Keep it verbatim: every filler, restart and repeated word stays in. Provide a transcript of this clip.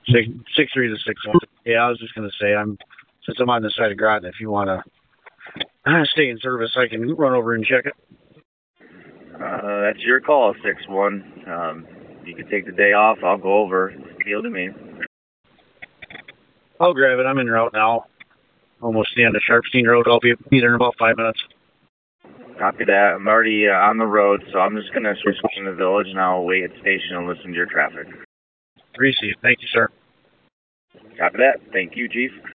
Six six three to six one. Yeah, I was just gonna say I'm since I'm on the side of Groton, if you wanna uh, stay in service, I can run over and check it. Uh, that's your call, six one. Um, you can take the day off. I'll go over. It's a deal to me. I'll grab it. I'm en route now. Almost the end of Sharpstein Road. I'll be be there in about five minutes. Copy that. I'm already uh, on the road, so I'm just gonna switch in the village, and I'll wait at the station and listen to your traffic. Received. Thank you, sir. Copy that. Thank you, Chief.